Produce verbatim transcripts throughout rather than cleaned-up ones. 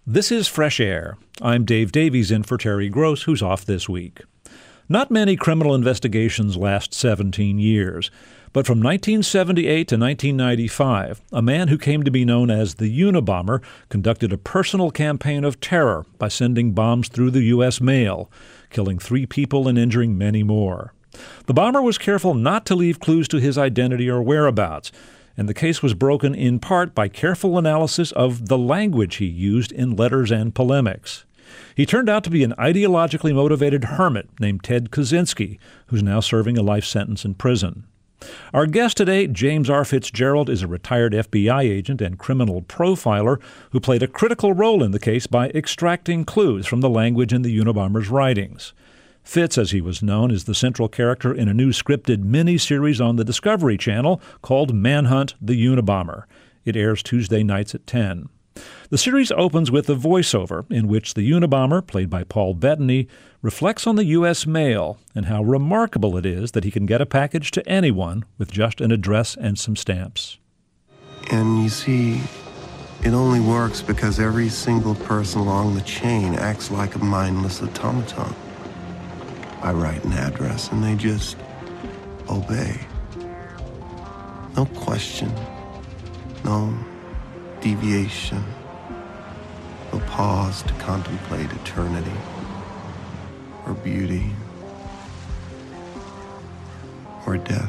This is Fresh Air. I'm Dave Davies in for Terry Gross, who's off this week. Not many criminal investigations last seventeen years, but from nineteen seventy-eight to nineteen ninety-five, a man who came to be known as the Unabomber conducted a personal campaign of terror by sending bombs through the U S mail, killing three people and injuring many more. The bomber was careful not to leave clues to his identity or whereabouts, and the case was broken in part by careful analysis of the language he used in letters and polemics. He turned out to be an ideologically motivated hermit named Ted Kaczynski, who's now serving a life sentence in prison. Our guest today, James R. Fitzgerald, is a retired F B I agent and criminal profiler who played a critical role in the case by extracting clues from the language in the Unabomber's writings. Fitz, as he was known, is the central character in a new scripted mini-series on the Discovery Channel called Manhunt the Unabomber. It airs Tuesday nights at ten. The series opens with a voiceover in which the Unabomber, played by Paul Bettany, reflects on the U S mail and how remarkable it is that he can get a package to anyone with just an address and some stamps. And you see, it only works because every single person along the chain acts like a mindless automaton. I write an address and they just obey. No question, no deviation, no pause to contemplate eternity or beauty or death.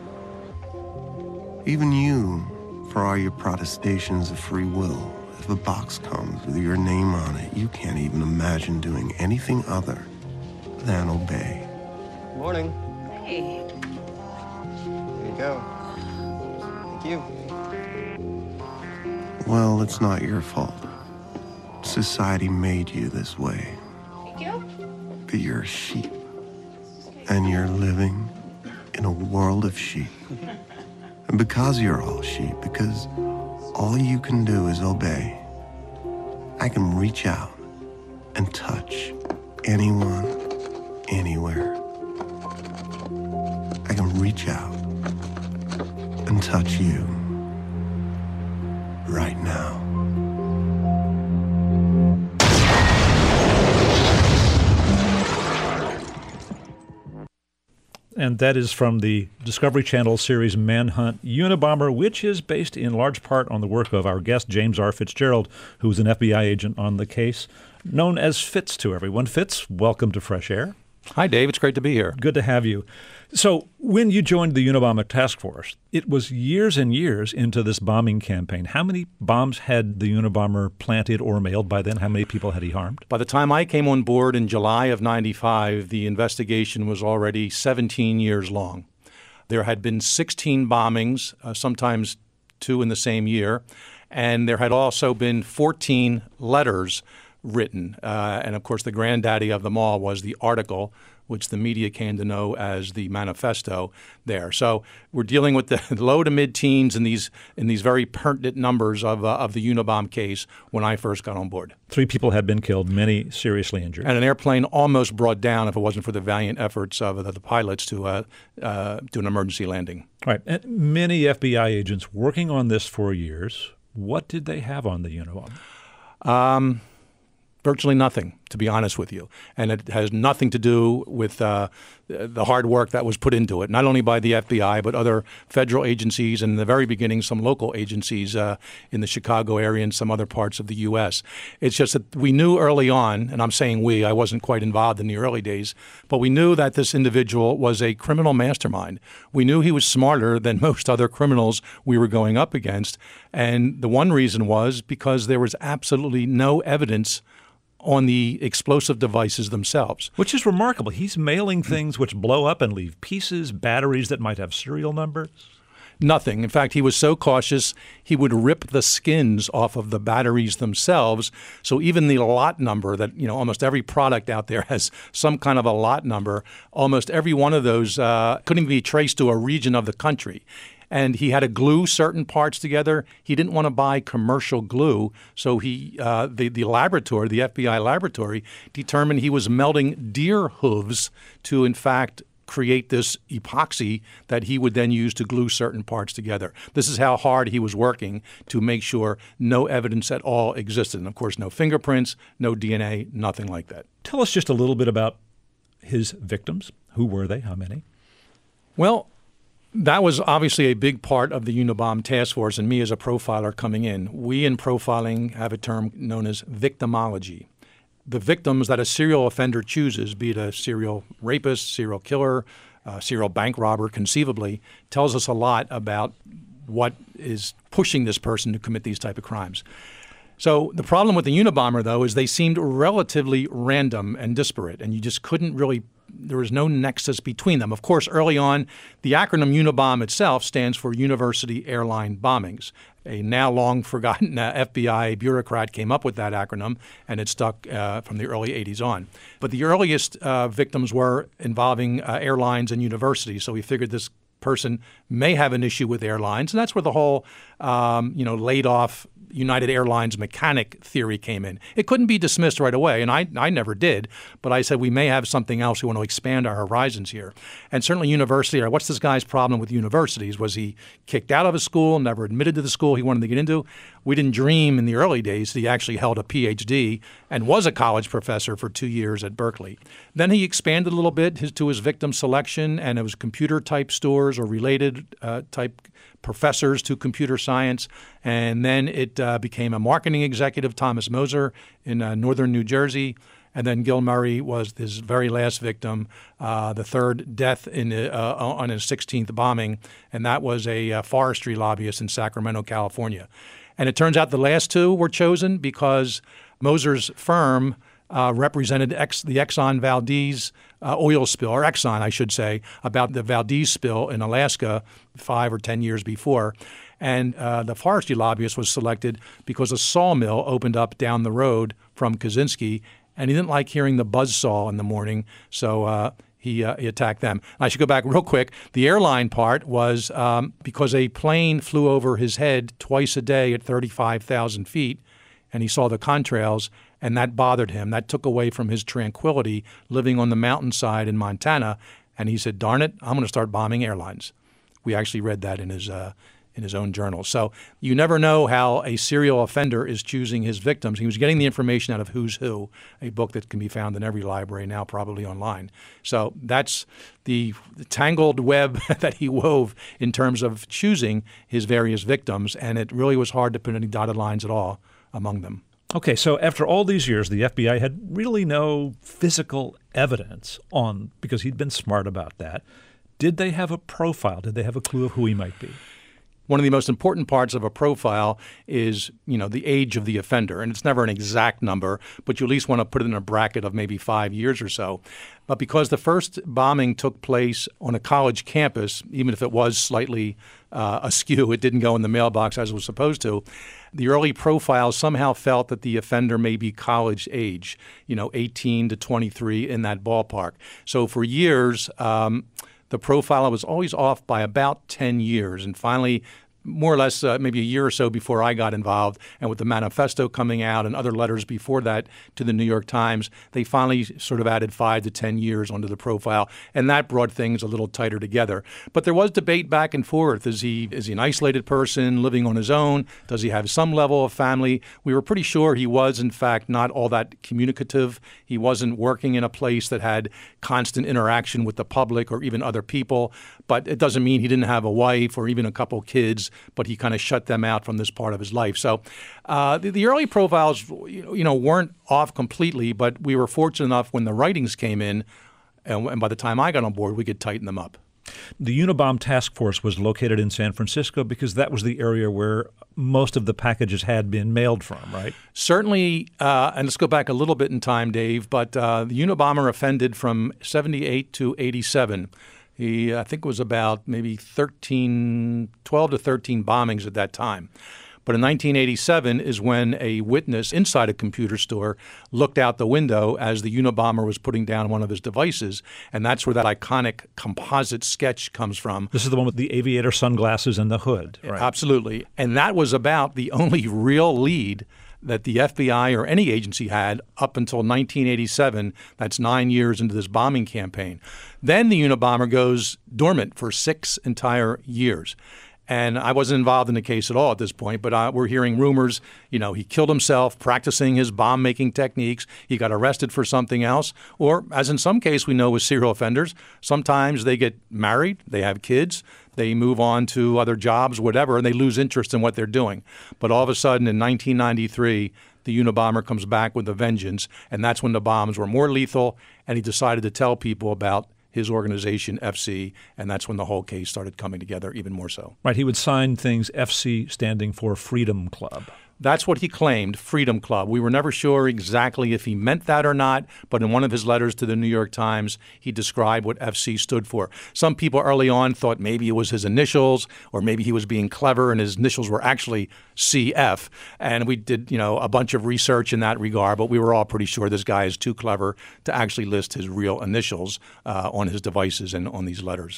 Even you, for all your protestations of free will, if a box comes with your name on it, you can't even imagine doing anything other than obey. Morning. Hey. Here you go. Thank you. Well, it's not your fault. Society made you this way. Thank you. But you're a sheep. And you're living in a world of sheep. And because you're all sheep, because all you can do is obey, I can reach out and touch anyone, anywhere. I can reach out and touch you right now. And that is from the Discovery Channel series Manhunt Unabomber, which is based in large part on the work of our guest, James R. Fitzgerald, who is an F B I agent on the case, known as Fitz to everyone. Fitz, welcome to Fresh Air. Hi, Dave. It's great to be here. Good to have you. So when you joined the Unabomber task force, it was years and years into this bombing campaign. How many bombs had the Unabomber planted or mailed by then? How many people had he harmed? By the time I came on board in July of ninety-five, the investigation was already seventeen years long. There had been sixteen bombings, uh, sometimes two in the same year, and there had also been fourteen letters written. Uh, and, of course, the granddaddy of them all was the article, which the media came to know as the manifesto there. So we're dealing with the low to mid-teens in these in these very pertinent numbers of uh, of the Unabomber case when I first got on board. Three people had been killed, many seriously injured. And an airplane almost brought down if it wasn't for the valiant efforts of the, the pilots to uh, uh, do an emergency landing. Right. And many F B I agents working on this for years. What did they have on the Unabomber? Um... Virtually nothing, to be honest with you. And it has nothing to do with uh, the hard work that was put into it, not only by the F B I, but other federal agencies, and in the very beginning, some local agencies uh, in the Chicago area and some other parts of the U S. It's just that we knew early on, and I'm saying we, I wasn't quite involved in the early days, but we knew that this individual was a criminal mastermind. We knew he was smarter than most other criminals we were going up against. And the one reason was because there was absolutely no evidence on the explosive devices themselves. Which is remarkable. He's mailing things which blow up and leave pieces, batteries that might have serial numbers. Nothing. In fact, he was so cautious, he would rip the skins off of the batteries themselves. So even the lot number that, you know, almost every product out there has some kind of a lot number. Almost every one of those uh, couldn't even be traced to a region of the country. And he had to glue certain parts together. He didn't want to buy commercial glue, so he, uh, the the laboratory, the F B I laboratory, determined he was melting deer hooves to, in fact, create this epoxy that he would then use to glue certain parts together. This is how hard he was working to make sure no evidence at all existed. And of course, no fingerprints, no D N A, nothing like that. Tell us just a little bit about his victims. Who were they? How many? Well, that was obviously a big part of the Unabomb task force and me as a profiler coming in. We in profiling have a term known as victimology. The victims that a serial offender chooses, be it a serial rapist, serial killer, uh, serial bank robber, conceivably, tells us a lot about what is pushing this person to commit these type of crimes. So the problem with the Unabomber, though, is they seemed relatively random and disparate, and you just couldn't really – there was no nexus between them. Of course, early on, the acronym Unabomb itself stands for University Airline Bombings. A now long-forgotten uh, F B I bureaucrat came up with that acronym, and it stuck uh, from the early eighties on. But the earliest uh, victims were involving uh, airlines and universities, so we figured this person may have an issue with airlines, and that's where the whole, um, you know, laid-off United Airlines mechanic theory came in. It couldn't be dismissed right away, and I, I never did, but I said we may have something else. We want to expand our horizons here. And certainly university, or what's this guy's problem with universities? Was he kicked out of a school, never admitted to the school he wanted to get into? We didn't dream in the early days that he actually held a P H D and was a college professor for two years at Berkeley. Then he expanded a little bit his, to his victim selection, and it was computer-type stores or related uh, type professors to computer science. And then it uh, became a marketing executive, Thomas Moser, in uh, northern New Jersey. And then Gil Murray was his very last victim, uh, the third death in uh, on his sixteenth bombing, and that was a uh, forestry lobbyist in Sacramento, California. And it turns out the last two were chosen because Moser's firm uh, represented ex- the Exxon Valdez uh, oil spill, or Exxon, I should say, about the Valdez spill in Alaska five or ten years before. And uh, the forestry lobbyist was selected because a sawmill opened up down the road from Kaczynski, and he didn't like hearing the buzzsaw in the morning, so uh, he, uh, he attacked them. I should go back real quick. The airline part was um, because a plane flew over his head twice a day at thirty-five thousand feet, and he saw the contrails, and that bothered him. That took away from his tranquility living on the mountainside in Montana, and he said, darn it, I'm going to start bombing airlines. We actually read that in his uh, in his own journal. So you never know how a serial offender is choosing his victims. He was getting the information out of Who's Who, a book that can be found in every library now, probably online. So that's the, the tangled web that he wove in terms of choosing his various victims, and it really was hard to put any dotted lines at all among them. Okay, so after all these years, the F B I had really no physical evidence on, because he'd been smart about that. Did they have a profile? Did they have a clue of who he might be? One of the most important parts of a profile is, you know, the age of the offender. And it's never an exact number, but you at least want to put it in a bracket of maybe five years or so. But because the first bombing took place on a college campus, even if it was slightly uh, askew, it didn't go in the mailbox as it was supposed to, the early profiles somehow felt that the offender may be college age, you know, eighteen to twenty-three, in that ballpark. So for years, um, the profile was always off by about ten years. And finally, more or less uh, maybe a year or so before I got involved, and with the manifesto coming out and other letters before that to the New York Times, they finally sort of added five to ten years onto the profile, and that brought things a little tighter together. But there was debate back and forth. Is he is he an isolated person living on his own? Does he have some level of family? We were pretty sure he was, in fact, not all that communicative. He wasn't working in a place that had constant interaction with the public or even other people. But it doesn't mean he didn't have a wife or even a couple kids, but he kind of shut them out from this part of his life. So uh, the, the early profiles, you know, weren't off completely, but we were fortunate enough when the writings came in, and, and by the time I got on board, we could tighten them up. The Unabomb Task Force was located in San Francisco because that was the area where most of the packages had been mailed from, right? Certainly, uh, and let's go back a little bit in time, Dave, but uh, the Unabomber offended from seventy-eight to eighty-seven. He, I think it was about maybe thirteen, twelve to thirteen bombings at that time. But in nineteen eighty-seven is when a witness inside a computer store looked out the window as the Unabomber was putting down one of his devices, and that's where that iconic composite sketch comes from. This is the one with the aviator sunglasses and the hood, right? Absolutely. And that was about the only real lead that the F B I or any agency had up until nineteen eighty-seven. That's nine years into this bombing campaign. Then the Unabomber goes dormant for six entire years. And I wasn't involved in the case at all at this point, but uh, we're hearing rumors, you know, he killed himself practicing his bomb-making techniques. He got arrested for something else. Or, as in some case we know with serial offenders, sometimes they get married, they have kids, they move on to other jobs, whatever, and they lose interest in what they're doing. But all of a sudden in nineteen ninety-three, the Unabomber comes back with a vengeance, and that's when the bombs were more lethal, and he decided to tell people about his organization, F C, and that's when the whole case started coming together even more so. Right. He would sign things, F C standing for Freedom Club. That's what he claimed, Freedom Club. We were never sure exactly if he meant that or not, but in one of his letters to the New York Times, he described what F C stood for. Some people early on thought maybe it was his initials, or maybe he was being clever and his initials were actually C F. And we did, you know, a bunch of research in that regard, but we were all pretty sure this guy is too clever to actually list his real initials uh, on his devices and on these letters.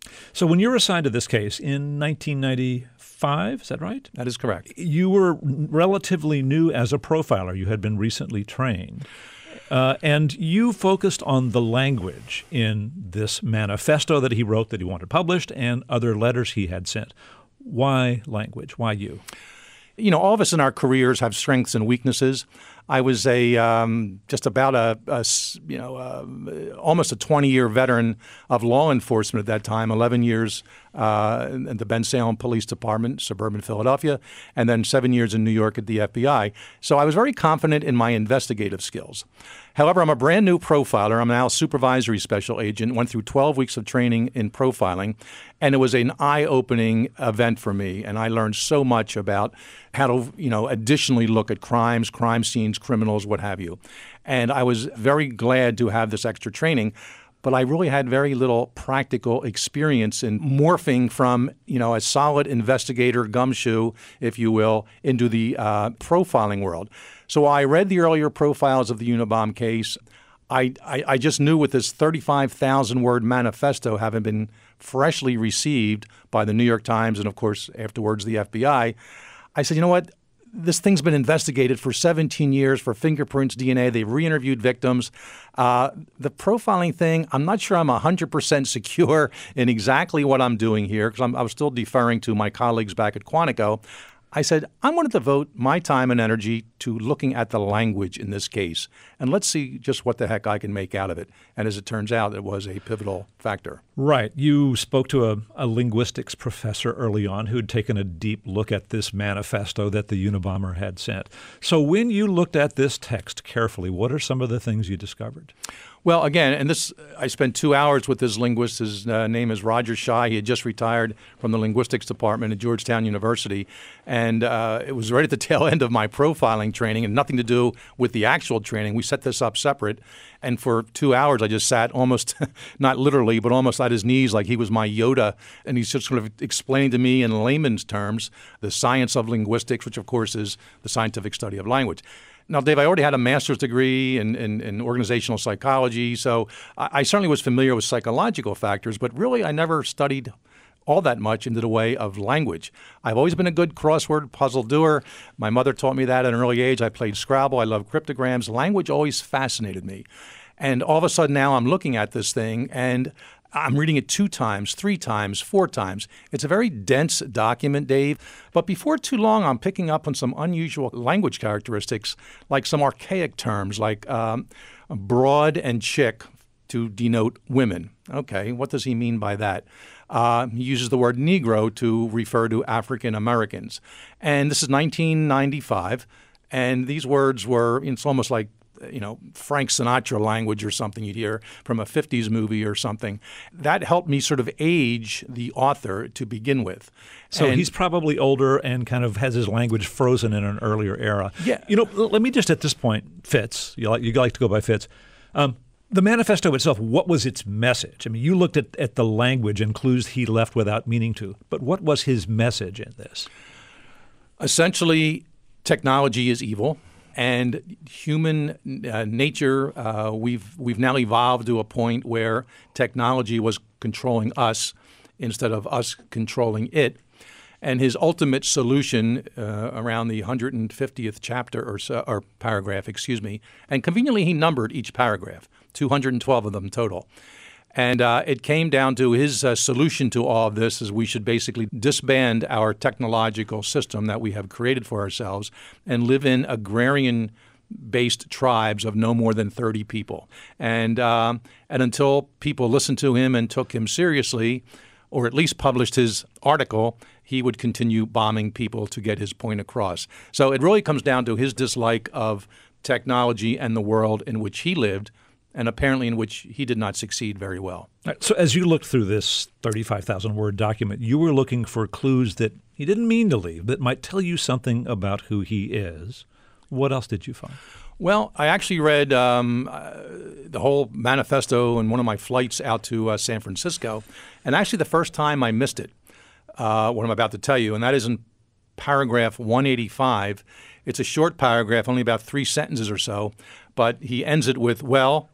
So when you were assigned to this case in nineteen ninety-five, is that right? That is correct. You were relatively new as a profiler. You had been recently trained. Uh, and you focused on the language in this manifesto that he wrote that he wanted published and other letters he had sent. Why language? Why you? You know, all of us in our careers have strengths and weaknesses. I was a um, just about a, a you know uh, almost a twenty-year veteran of law enforcement at that time. Eleven years uh, in the Bensalem Police Department, suburban Philadelphia, and then seven years in New York at the F B I. So I was very confident in my investigative skills. However, I'm a brand new profiler. I'm now a supervisory special agent. Went through twelve weeks of training in profiling, and it was an eye-opening event for me. And I learned so much about how to, you know, additionally look at crimes, crime scenes, criminals, what have you. And I was very glad to have this extra training. But I really had very little practical experience in morphing from, you know, a solid investigator gumshoe, if you will, into the uh, profiling world. So I read the earlier profiles of the Unabomber case. I, I, I just knew with this thirty-five thousand word manifesto having been freshly received by the New York Times and, of course, afterwards the F B I, I said, you know what? This thing's been investigated for seventeen years for fingerprints, D N A. They've re-interviewed victims. Uh, the profiling thing, I'm not sure I'm one hundred percent secure in exactly what I'm doing here because I was still deferring to my colleagues back at Quantico. I said, I'm going to devote my time and energy to looking at the language in this case, and let's see just what the heck I can make out of it. And as it turns out, it was a pivotal factor. Right. You spoke to a, a linguistics professor early on who had taken a deep look at this manifesto that the Unabomber had sent. So when you looked at this text carefully, what are some of the things you discovered? Well, again, and this, I spent two hours with this linguist. His uh, name is Roger Shai. He had just retired from the linguistics department at Georgetown University. And uh, it was right at the tail end of my profiling training and nothing to do with the actual training. We set this up separate. And for two hours, I just sat almost, not literally, but almost at his knees like he was my Yoda. And he's just sort of explaining to me in layman's terms the science of linguistics, which, of course, is the scientific study of language. Now, Dave, I already had a master's degree in, in, in organizational psychology, so I, I certainly was familiar with psychological factors, but really I never studied all that much into the way of language. I've always been a good crossword puzzle doer. My mother taught me that at an early age. I played Scrabble. I love cryptograms. Language always fascinated me. And all of a sudden now I'm looking at this thing and I'm reading it two times, three times, four times. It's a very dense document, Dave. But before too long, I'm picking up on some unusual language characteristics, like some archaic terms like um, broad and chick to denote women. Okay, what does he mean by that? Uh, he uses the word Negro to refer to African Americans. And this is nineteen ninety-five. And these words were, it's almost like, you know, Frank Sinatra language or something you'd hear from a fifties movie or something. That helped me sort of age the author to begin with. So and he's probably older and kind of has his language frozen in an earlier era. Yeah. You know, let me just at this point, Fitz, you like, you like to go by Fitz. Um, the manifesto itself, what was its message? I mean, you looked at, at the language and clues he left without meaning to, but what was his message in this? Essentially, technology is evil. And human uh, nature, uh, we've we've now evolved to a point where technology was controlling us instead of us controlling it. And his ultimate solution uh, around the one hundred fiftieth chapter or, so, or paragraph, excuse me, and conveniently he numbered each paragraph, two hundred twelve of them total. And uh, it came down to his uh, solution to all of this is we should basically disband our technological system that we have created for ourselves and live in agrarian-based tribes of no more than thirty people. And um, and until people listened to him and took him seriously, or at least published his article, he would continue bombing people to get his point across. So it really comes down to his dislike of technology and the world in which he lived, and apparently in which he did not succeed very well. So as you looked through this thirty-five thousand word document, you were looking for clues that he didn't mean to leave, that might tell you something about who he is. What else did you find? Well, I actually read um, uh, the whole manifesto in one of my flights out to uh, San Francisco, and actually the first time I missed it, uh, what I'm about to tell you, and that is in paragraph one eighty-five. It's a short paragraph, only about three sentences or so, but he ends it with, well,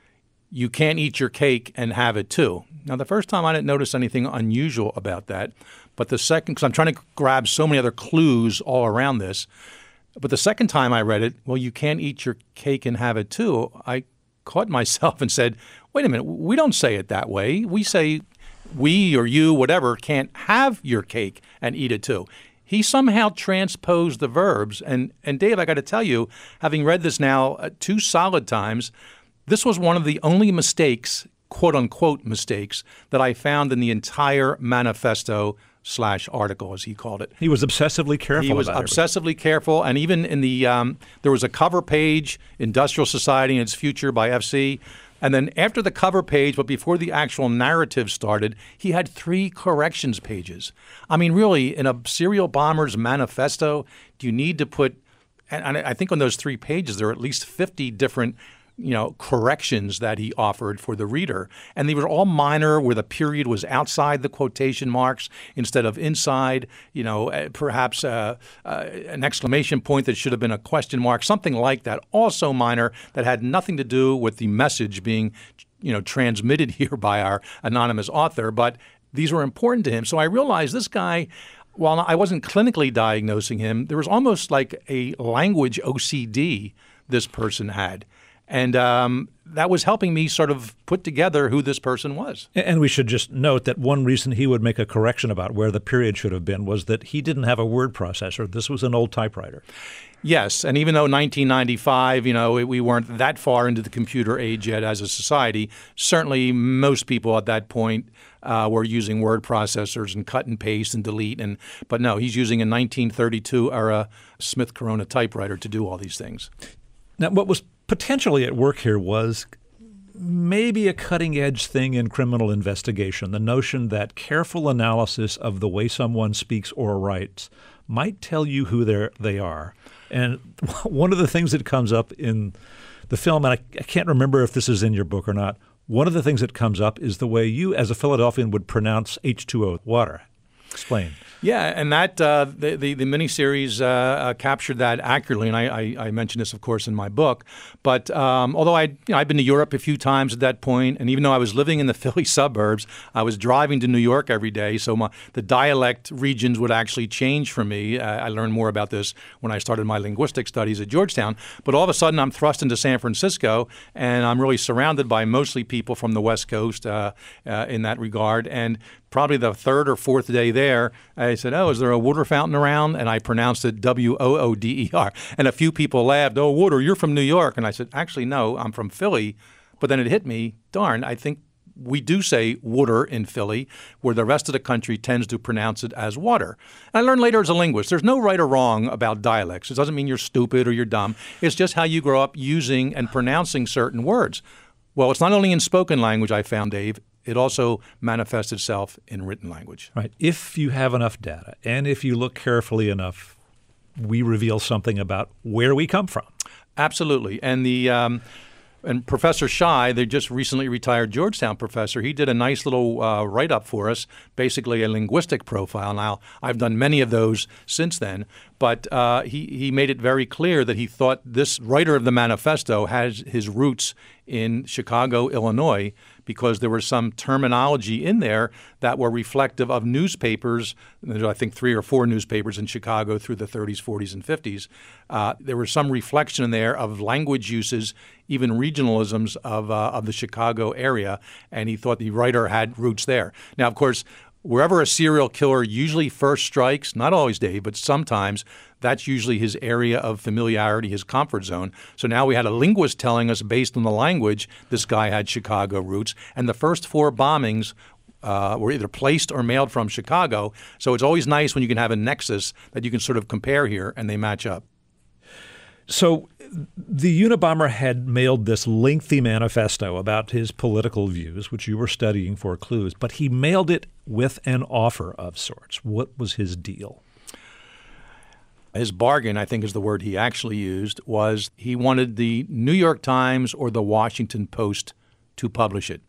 you can't eat your cake and have it too. Now, the first time I didn't notice anything unusual about that, but the second, because I'm trying to grab so many other clues all around this, but the second time I read it, well, you can't eat your cake and have it too, I caught myself and said, wait a minute, we don't say it that way. We say we or you, whatever, can't have your cake and eat it too. He somehow transposed the verbs. And, and Dave, I got to tell you, having read this now uh, two solid times, this was one of the only mistakes, quote-unquote mistakes, that I found in the entire manifesto slash article, as he called it. He was obsessively careful He was about obsessively everything. careful. And even in the um, – there was a cover page, Industrial Society and Its Future by F C. And then after the cover page, but before the actual narrative started, he had three corrections pages. I mean, really, in a serial bomber's manifesto, do you need to put – and I think on those three pages there are at least fifty different – you know, corrections that he offered for the reader. And they were all minor, where the period was outside the quotation marks instead of inside, you know, perhaps uh, uh, an exclamation point that should have been a question mark, something like that. Also minor, that had nothing to do with the message being, you know, transmitted here by our anonymous author. But these were important to him. So I realized this guy, while I wasn't clinically diagnosing him, there was almost like a language O C D this person had. And um, that was helping me sort of put together who this person was. And we should just note that one reason he would make a correction about where the period should have been was that he didn't have a word processor. This was an old typewriter. Yes, and even though nineteen ninety-five, you know, we weren't that far into the computer age yet as a society, certainly most people at that point uh, were using word processors and cut and paste and delete. And but no, he's using a nineteen thirty-two era Smith Corona typewriter to do all these things. Now, what was potentially at work here was maybe a cutting-edge thing in criminal investigation, the notion that careful analysis of the way someone speaks or writes might tell you who they are. And one of the things that comes up in the film, and I, I can't remember if this is in your book or not, one of the things that comes up is the way you, as a Philadelphian, would pronounce H two O, water. Explain. Yeah, and that uh, the, the the miniseries uh, uh, captured that accurately, and I, I, I mentioned this, of course, in my book. But um, although I, you know, I'd been to Europe a few times at that point, and even though I was living in the Philly suburbs, I was driving to New York every day. So my, the dialect regions would actually change for me. Uh, I learned more about this when I started my linguistic studies at Georgetown. But all of a sudden, I'm thrust into San Francisco, and I'm really surrounded by mostly people from the West Coast uh, uh, in that regard. And probably the third or fourth day there, I said, oh, is there a water fountain around? And I pronounced it W O O D E R. And a few people laughed, oh, water, you're from New York. And I said, actually, no, I'm from Philly. But then it hit me, darn, I think we do say water in Philly, where the rest of the country tends to pronounce it as water. And I learned later as a linguist, there's no right or wrong about dialects. It doesn't mean you're stupid or you're dumb. It's just how you grow up using and pronouncing certain words. Well, it's not only in spoken language, I found, Dave. It also manifests itself in written language. Right. If you have enough data and if you look carefully enough, we reveal something about where we come from. Absolutely. And the um, and Professor Shai, the just recently retired Georgetown professor, he did a nice little uh, write-up for us, basically a linguistic profile. Now, I've done many of those since then, but uh, he, he made it very clear that he thought this writer of the manifesto has his roots in Chicago, Illinois, because there was some terminology in there that were reflective of newspapers. There were, I think, three or four newspapers in Chicago through the thirties, forties, and fifties. Uh, there was some reflection in there of language uses, even regionalisms of uh, of the Chicago area, and he thought the writer had roots there. Now, of course, wherever a serial killer usually first strikes, not always, Dave, but sometimes, that's usually his area of familiarity, his comfort zone. So now we had a linguist telling us, based on the language, this guy had Chicago roots. And the first four bombings uh, were either placed or mailed from Chicago. So it's always nice when you can have a nexus that you can sort of compare here, and they match up. So the Unabomber had mailed this lengthy manifesto about his political views, which you were studying for clues, but he mailed it with an offer of sorts. What was his deal? His bargain, I think is the word he actually used, was he wanted the New York Times or the Washington Post to publish it.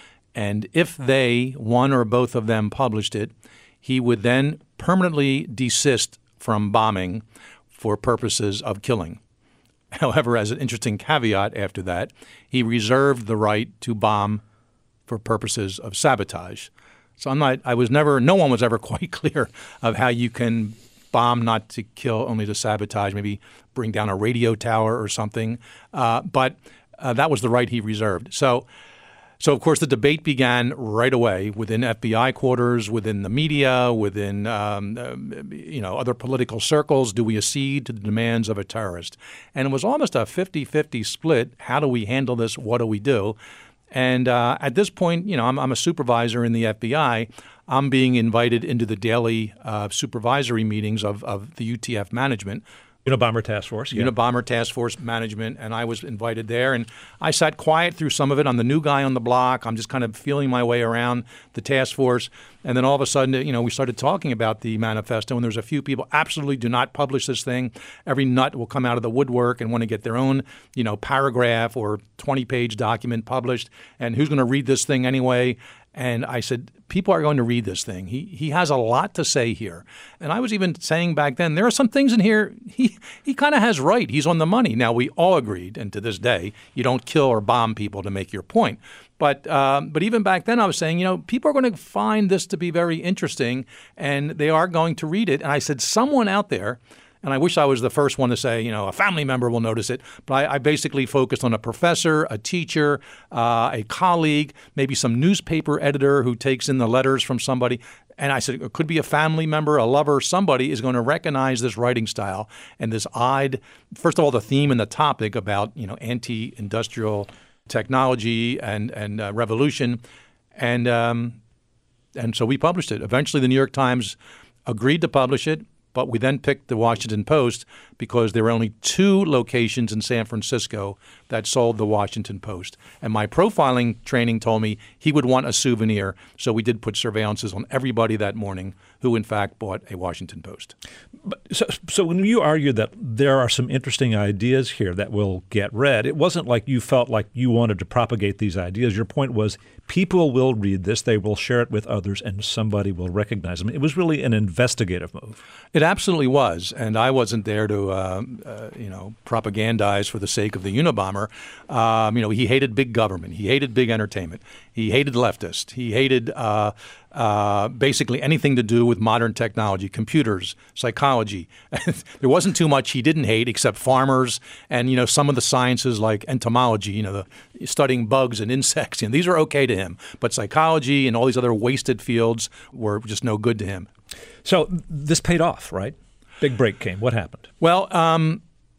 And if they, one or both of them, published it, he would then permanently desist from bombing for purposes of killing. However, as an interesting caveat after that, he reserved the right to bomb for purposes of sabotage. So I'm not, I was never, no one was ever quite clear of how you can bomb not to kill, only to sabotage, maybe bring down a radio tower or something. Uh, but uh, that was the right he reserved. So, so of course, the debate began right away within F B I quarters, within the media, within um, uh, you know other political circles. Do we accede to the demands of a terrorist? And it was almost a fifty-fifty split. How do we handle this? What do we do? And uh, at this point, you know, I'm, I'm a supervisor in the F B I. I'm being invited into the daily uh, supervisory meetings of, of the U T F management. Unabomber Task Force. Yeah. Unabomber Task Force management, and I was invited there. And I sat quiet through some of it. I'm the new guy on the block. I'm just kind of feeling my way around the task force. And then all of a sudden, you know, we started talking about the manifesto, and there's a few people, absolutely do not publish this thing. Every nut will come out of the woodwork and want to get their own, you know, paragraph or twenty-page document published. And who's going to read this thing anyway? And I said, people are going to read this thing. He he has a lot to say here. And I was even saying back then, there are some things in here, he, he kind of has right. He's on the money. Now, we all agreed, and to this day, you don't kill or bomb people to make your point. But um, but even back then, I was saying, you know, people are going to find this to be very interesting, and they are going to read it. And I said, someone out there, and I wish I was the first one to say, you know, a family member will notice it. But I, I basically focused on a professor, a teacher, uh, a colleague, maybe some newspaper editor who takes in the letters from somebody. And I said, it could be a family member, a lover, somebody is going to recognize this writing style and this odd, first of all, the theme and the topic about, you know, anti-industrial technology and, and uh, revolution. And, um, and so we published it. Eventually, the New York Times agreed to publish it. But we then picked the Washington Post because there were only two locations in San Francisco that sold the Washington Post. And my profiling training told me he would want a souvenir. So we did put surveillances on everybody that morning who, in fact, bought a Washington Post. But so, so when you argued that there are some interesting ideas here that will get read, it wasn't like you felt like you wanted to propagate these ideas. Your point was people will read this, they will share it with others, and somebody will recognize them. It was really an investigative move. It absolutely was, and I wasn't there to, uh, uh, you know, propagandize for the sake of the Unabomber. Um, you know, he hated big government. He hated big entertainment. He hated leftists. He hated uh, uh, basically anything to do with modern technology, computers, psychology. There wasn't too much he didn't hate except farmers and, you know, some of the sciences like entomology, you know, the, studying bugs and insects. You know, these are okay to him, but psychology and all these other wasted fields were just no good to him. So this paid off, right? Big break came. What happened? Well, um,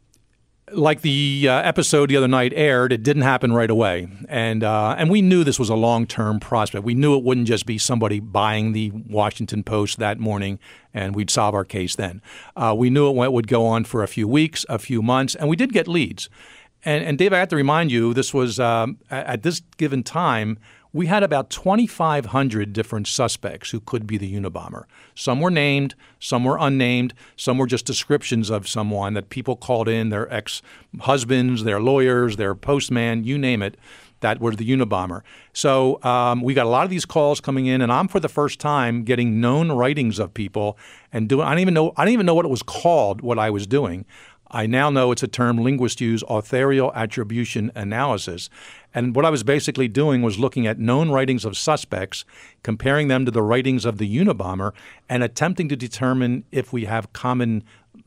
like the uh, episode the other night aired, it didn't happen right away. And uh, and we knew this was a long-term prospect. We knew it wouldn't just be somebody buying the Washington Post that morning and we'd solve our case then. Uh, we knew it would go on for a few weeks, a few months, and we did get leads. And, and Dave, I have to remind you, this was um, at this given time, we had about twenty-five hundred different suspects who could be the Unabomber. Some were named, some were unnamed, some were just descriptions of someone that people called in, their ex-husbands, their lawyers, their postman, you name it, that were the Unabomber. So um, we got a lot of these calls coming in, and I'm for the first time getting known writings of people and doing. I don't even know. I don't even know what it was called. What I was doing. I now know it's a term linguists use, authorial attribution analysis. And what I was basically doing was looking at known writings of suspects, comparing them to the writings of the Unabomber, and attempting to determine if we have common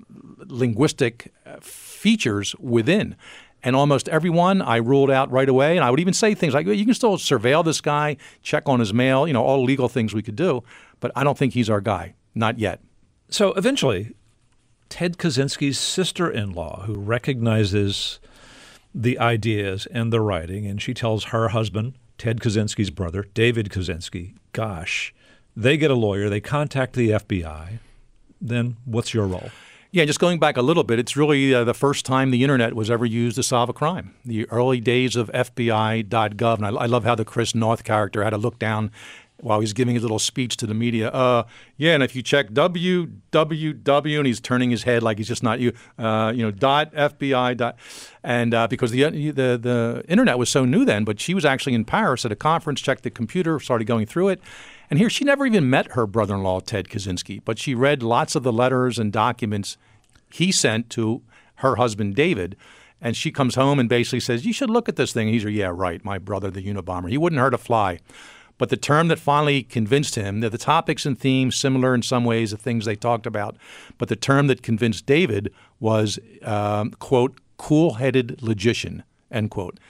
linguistic features within. And almost everyone I ruled out right away. And I would even say things like, you can still surveil this guy, check on his mail, you know, all legal things we could do. But I don't think he's our guy. Not yet. So eventually, Ted Kaczynski's sister-in-law, who recognizes the ideas and the writing, and she tells her husband, Ted Kaczynski's brother, David Kaczynski, gosh, they get a lawyer, they contact the F B I. Then what's your role? Yeah, just going back a little bit, it's really uh, the first time the internet was ever used to solve a crime. The early days of F B I dot gov, and I, I love how the Chris North character had to look down while he's giving his little speech to the media. Uh, yeah, and if you check w w w, and he's turning his head like he's just not you, uh, you know, dot F B I dot, and uh, because the, the the internet was so new then, but she was actually in Paris at a conference, checked the computer, started going through it. And here, she never even met her brother-in-law, Ted Kaczynski, but she read lots of the letters and documents he sent to her husband, David. And she comes home and basically says, you should look at this thing. He's like, yeah, right, my brother, the Unabomber. He wouldn't hurt a fly. But the term that finally convinced him, that the topics and themes similar in some ways, the things they talked about, but the term that convinced David was, um, quote, cool-headed logician, end quote.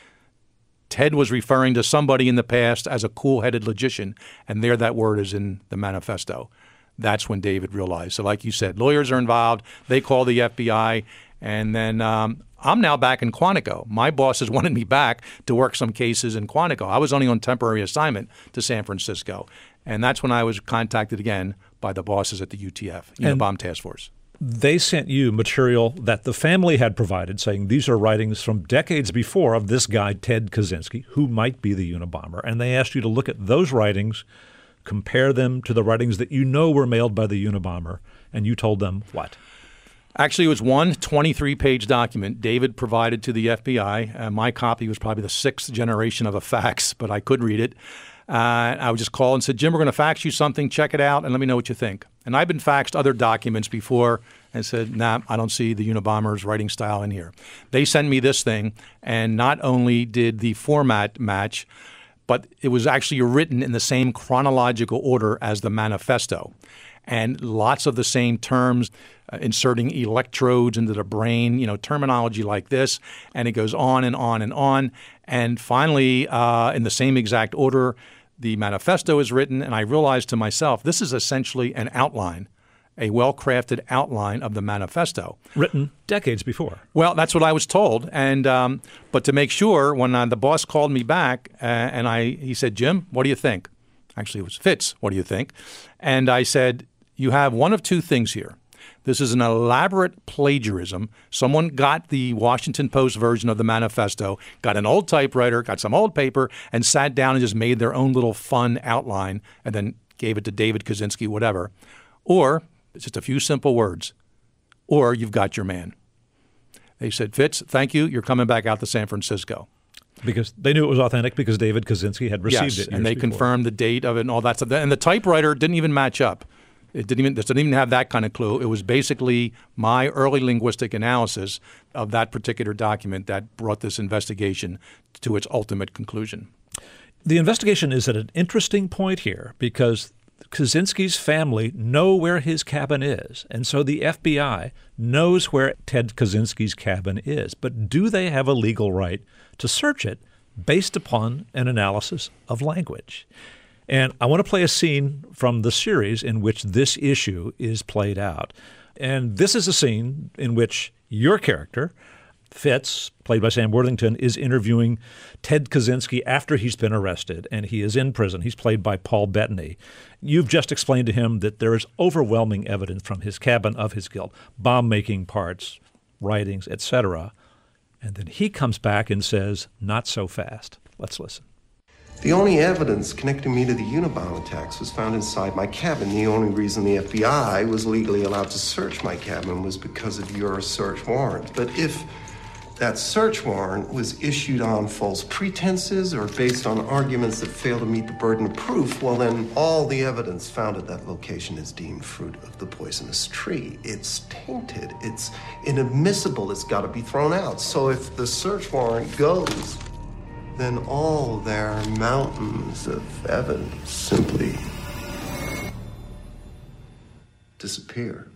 Ted was referring to somebody in the past as a cool-headed logician, and there that word is in the manifesto. That's when David realized. So like you said, lawyers are involved. They call the F B I, and then um, I'm now back in Quantico. My bosses wanted me back to work some cases in Quantico. I was only on temporary assignment to San Francisco, and that's when I was contacted again by the bosses at the U T F, Unabomber Task Force. They sent you material that the family had provided, saying these are writings from decades before of this guy, Ted Kaczynski, who might be the Unabomber. And they asked you to look at those writings, compare them to the writings that you know were mailed by the Unabomber, and you told them what? Actually, it was one twenty-three page document David provided to the F B I. Uh, my copy was probably the sixth generation of a fax, but I could read it. Uh, I would just call and said, Jim, we're going to fax you something. Check it out and let me know what you think. And I've been faxed other documents before and said, nah, I don't see the Unabomber's writing style in here. They sent me this thing, and not only did the format match, but it was actually written in the same chronological order as the manifesto. And lots of the same terms, uh, inserting electrodes into the brain, you know, terminology like this. And it goes on and on and on. And finally, uh, in the same exact order, the manifesto is written. And I realized to myself, this is essentially an outline, a well-crafted outline of the manifesto. Written decades before. Well, that's what I was told. And um, but to make sure, when uh, the boss called me back uh, and I, he said, Jim, what do you think? Actually, it was Fitz, what do you think? And I said, you have one of two things here. This is an elaborate plagiarism. Someone got the Washington Post version of the manifesto, got an old typewriter, got some old paper, and sat down and just made their own little fun outline and then gave it to David Kaczynski, whatever. Or it's just a few simple words. Or you've got your man. They said, Fitz, thank you. You're coming back out to San Francisco. Because they knew it was authentic because David Kaczynski had received yes, it. And they before. confirmed the date of it and all that stuff. And the typewriter didn't even match up. It didn't even, it didn't even have that kind of clue. It was basically my early linguistic analysis of that particular document that brought this investigation to its ultimate conclusion. The investigation is at an interesting point here because Kaczynski's family know where his cabin is, and so the F B I knows where Ted Kaczynski's cabin is. But do they have a legal right to search it based upon an analysis of language? And I want to play a scene from the series in which this issue is played out. And this is a scene in which your character, Fitz, played by Sam Worthington, is interviewing Ted Kaczynski after he's been arrested, and he is in prison. He's played by Paul Bettany. You've just explained to him that there is overwhelming evidence from his cabin of his guilt, bomb-making parts, writings, et cetera. And then he comes back and says, not so fast. Let's listen. The only evidence connecting me to the Unabomber attacks was found inside my cabin. The only reason the F B I was legally allowed to search my cabin was because of your search warrant. But if that search warrant was issued on false pretenses or based on arguments that fail to meet the burden of proof, well, then all the evidence found at that location is deemed fruit of the poisonous tree. It's tainted. It's inadmissible. It's got to be thrown out. So if the search warrant goes, then all their mountains of evidence simply disappear.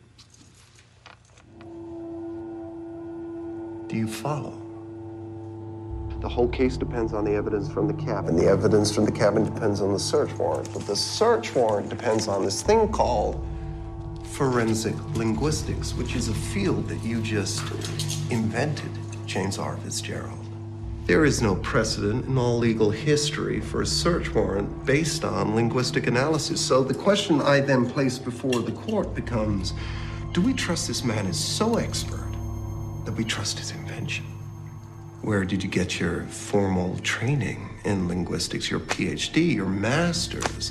Do you follow? The whole case depends on the evidence from the cabin. The evidence from the cabin depends on the search warrant. But the search warrant depends on this thing called forensic linguistics, which is a field that you just invented, James R. Fitzgerald. There is no precedent in all legal history for a search warrant based on linguistic analysis. So the question I then place before the court becomes, do we trust this man is so expert that we trust his invention? Where did you get your formal training in linguistics, your P H D, your master's?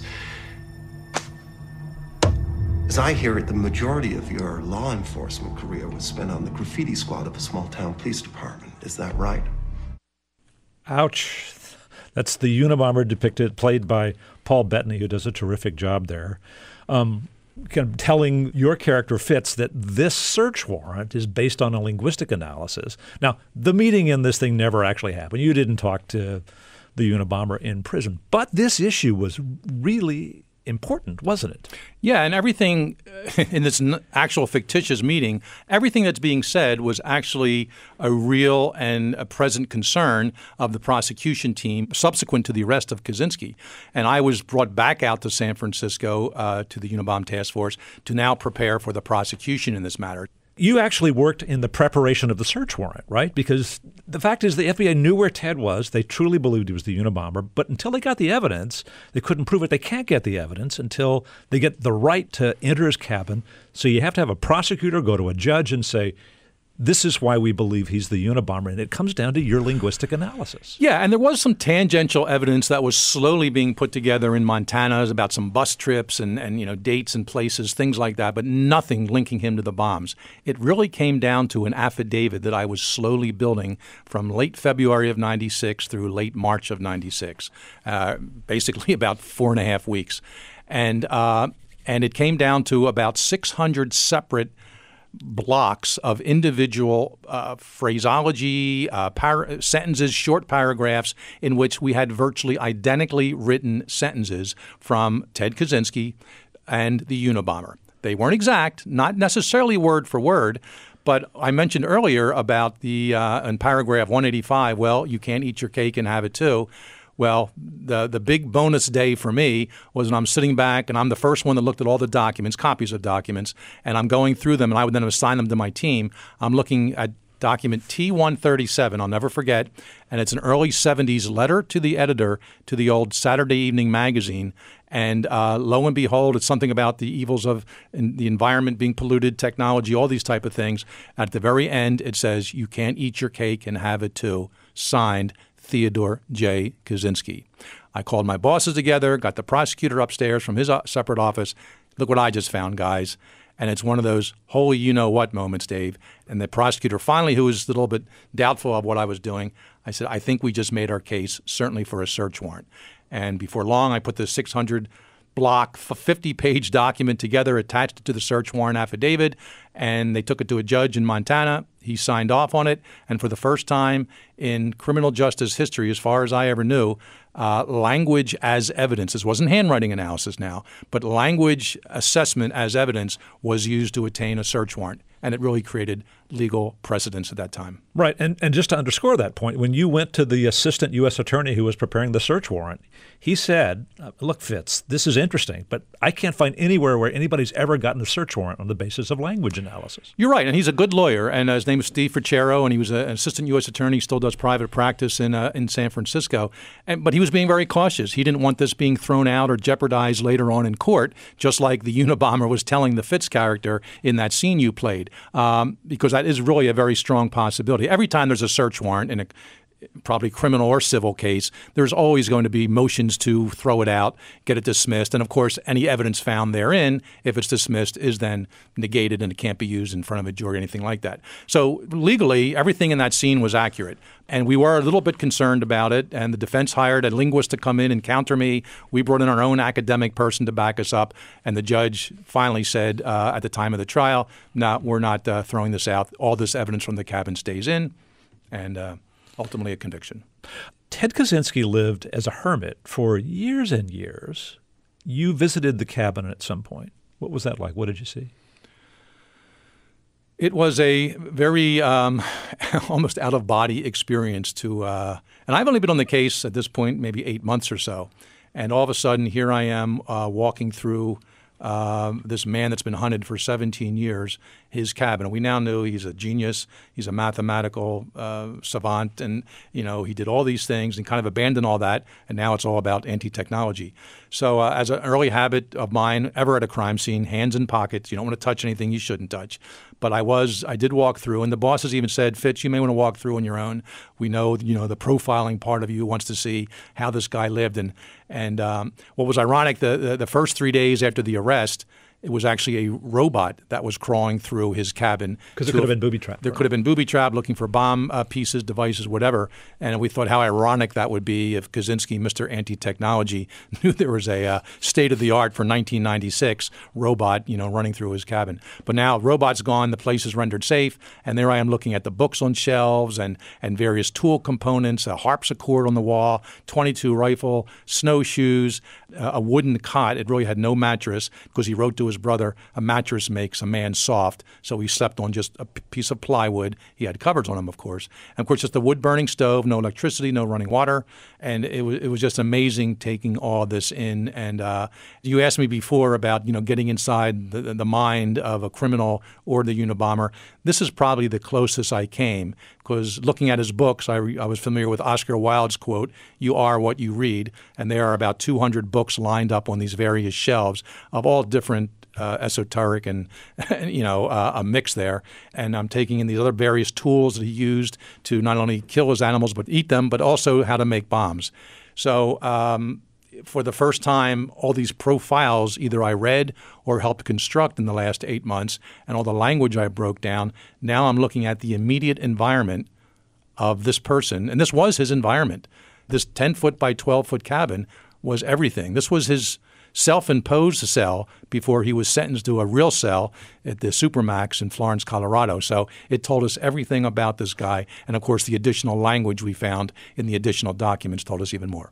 As I hear it, the majority of your law enforcement career was spent on the graffiti squad of a small-town police department. Is that right? Ouch. That's the Unabomber depicted, played by Paul Bettany, who does a terrific job there. Um, kind of telling your character Fitz that this search warrant is based on a linguistic analysis. Now, the meeting in this thing never actually happened. You didn't talk to the Unabomber in prison. But this issue was really important, wasn't it? Yeah, and everything in this actual fictitious meeting, everything that's being said was actually a real and a present concern of the prosecution team subsequent to the arrest of Kaczynski. And I was brought back out to San Francisco uh, to the Unabomber Task Force to now prepare for the prosecution in this matter. You actually worked in the preparation of the search warrant, right? Because the fact is the F B I knew where Ted was. They truly believed he was the Unabomber. But until they got the evidence, they couldn't prove it. They can't get the evidence until they get the right to enter his cabin. So you have to have a prosecutor go to a judge and say, this is why we believe he's the Unabomber. And it comes down to your linguistic analysis. Yeah, and there was some tangential evidence that was slowly being put together in Montana about some bus trips and, and you know dates and places, things like that, but nothing linking him to the bombs. It really came down to an affidavit that I was slowly building from late February of ninety-six through late March of ninety-six, uh, basically about four and a half weeks. And, uh, and it came down to about six hundred separate blocks of individual uh, phraseology, uh, par- sentences, short paragraphs in which we had virtually identically written sentences from Ted Kaczynski and the Unabomber. They weren't exact, not necessarily word for word, but I mentioned earlier about the uh, in paragraph one eighty-five, well, you can't eat your cake and have it too. Well, the the big bonus day for me was when I'm sitting back and I'm the first one that looked at all the documents, copies of documents, and I'm going through them and I would then assign them to my team. I'm looking at document T one thirty-seven, I'll never forget, and it's an early seventies letter to the editor to the old Saturday Evening Magazine. And uh, lo and behold, it's something about the evils of in the environment being polluted, technology, all these type of things. At the very end, it says, you can't eat your cake and have it too. Signed, Theodore J. Kaczynski. I called my bosses together, got the prosecutor upstairs from his separate office. Look what I just found, guys. And it's one of those holy you-know-what moments, Dave. And the prosecutor finally, who was a little bit doubtful of what I was doing, I said, I think we just made our case, certainly for a search warrant. And before long, I put the six hundred block, fifty-page document together, attached it to the search warrant affidavit, and they took it to a judge in Montana. He signed off on it, and for the first time in criminal justice history, as far as I ever knew, uh, language as evidence, this wasn't handwriting analysis now, but language assessment as evidence was used to attain a search warrant, and it really created legal precedence at that time. Right, and, and just to underscore that point, when you went to the assistant U S attorney who was preparing the search warrant, he said, look, Fitz, this is interesting, but I can't find anywhere where anybody's ever gotten a search warrant on the basis of language analysis. You're right, and he's a good lawyer, and uh, his name is Steve Ficero, and he was a, an assistant U S attorney, still does private practice in uh, in San Francisco, and, but he was being very cautious. He didn't want this being thrown out or jeopardized later on in court, just like the Unabomber was telling the Fitz character in that scene you played, um, because that is really a very strong possibility. Every time there's a search warrant in a probably criminal or civil case, there's always going to be motions to throw it out, get it dismissed. And of course, any evidence found therein, if it's dismissed, is then negated and it can't be used in front of a jury or anything like that. So legally, everything in that scene was accurate. And we were a little bit concerned about it. And the defense hired a linguist to come in and counter me. We brought in our own academic person to back us up. And the judge finally said uh, at the time of the trial, no, we're not uh, throwing this out. All this evidence from the cabin stays in. And uh, ultimately a conviction. Ted Kaczynski lived as a hermit for years and years. You visited the cabin at some point. What was that like? What did you see? It was a very um, almost out-of-body experience to uh, – and I've only been on the case at this point maybe eight months or so. And all of a sudden, here I am uh, walking through uh, this man that's been hunted for seventeen years, his cabin. We now knew he's a genius. He's a mathematical uh, savant. And, you know, he did all these things and kind of abandoned all that. And now it's all about anti-technology. So uh, as an early habit of mine, ever at a crime scene, hands in pockets. You don't want to touch anything you shouldn't touch. But I was, I did walk through, and the bosses even said, Fitz, you may want to walk through on your own. We know, you know, the profiling part of you wants to see how this guy lived. And and um, what was ironic, the, the the first three days after the arrest, it was actually a robot that was crawling through his cabin. Because it could have been booby-trapped. There could have been booby-trapped, looking for bomb uh, pieces, devices, whatever. And we thought how ironic that would be if Kaczynski, Mister Anti-Technology, knew there was a uh, state-of-the-art for nineteen ninety-six robot, you know, running through his cabin. But now robot's gone, the place is rendered safe, and there I am looking at the books on shelves and, and various tool components, a harpsichord on the wall, twenty-two rifle, snowshoes, uh, a wooden cot. It really had no mattress because he wrote to his brother, a mattress makes a man soft. So he slept on just a p- piece of plywood. He had covers on him, of course. And of course, just a wood-burning stove, no electricity, no running water. And it was it was just amazing taking all this in. And uh, you asked me before about, you know, getting inside the, the mind of a criminal or the Unabomber. This is probably the closest I came, because looking at his books, I, re- I was familiar with Oscar Wilde's quote, "You are what you read." And there are about two hundred books lined up on these various shelves of all different Uh, esoteric and, you know, uh, a mix there. And I'm taking in these other various tools that he used to not only kill his animals but eat them, but also how to make bombs. So um, for the first time, all these profiles either I read or helped construct in the last eight months, and all the language I broke down, now I'm looking at the immediate environment of this person. And this was his environment. This ten-foot by twelve-foot cabin was everything. This was his self-imposed cell before he was sentenced to a real cell at the Supermax in Florence, Colorado. So it told us everything about this guy. And, of course, the additional language we found in the additional documents told us even more.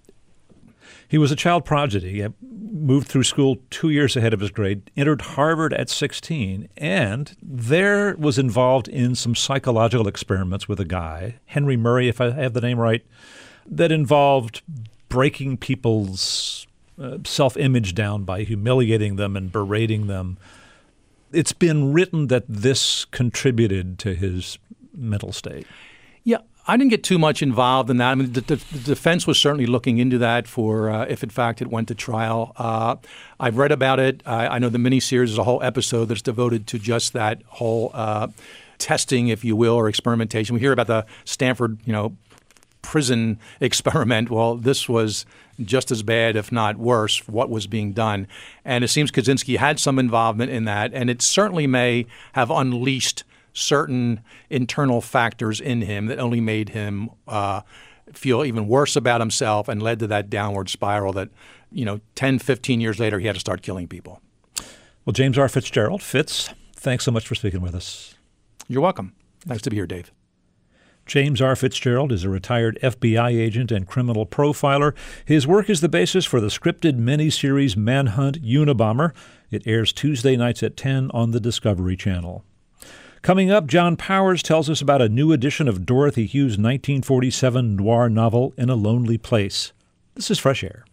He was a child prodigy, moved through school two years ahead of his grade, entered Harvard at sixteen, and there was involved in some psychological experiments with a guy, Henry Murray, if I have the name right, that involved breaking people's Uh, self-image down by humiliating them and berating them. It's been written that this contributed to his mental state. Yeah, I didn't get too much involved in that. I mean, the, the, the defense was certainly looking into that for uh, if, in fact, it went to trial. Uh, I've read about it. I, I know the miniseries is a whole episode that's devoted to just that whole uh, testing, if you will, or experimentation. We hear about the Stanford, you know, prison experiment. Well, this was just as bad, if not worse, what was being done. And it seems Kaczynski had some involvement in that, and it certainly may have unleashed certain internal factors in him that only made him uh, feel even worse about himself and led to that downward spiral that, you know, ten, fifteen years later, he had to start killing people. Well, James R. Fitzgerald, Fitz, thanks so much for speaking with us. You're welcome. Thanks to be here, Dave. James R. Fitzgerald is a retired F B I agent and criminal profiler. His work is the basis for the scripted miniseries Manhunt Unabomber. It airs Tuesday nights at ten on the Discovery Channel. Coming up, John Powers tells us about a new edition of Dorothy Hughes' nineteen forty-seven noir novel, In a Lonely Place. This is Fresh Air.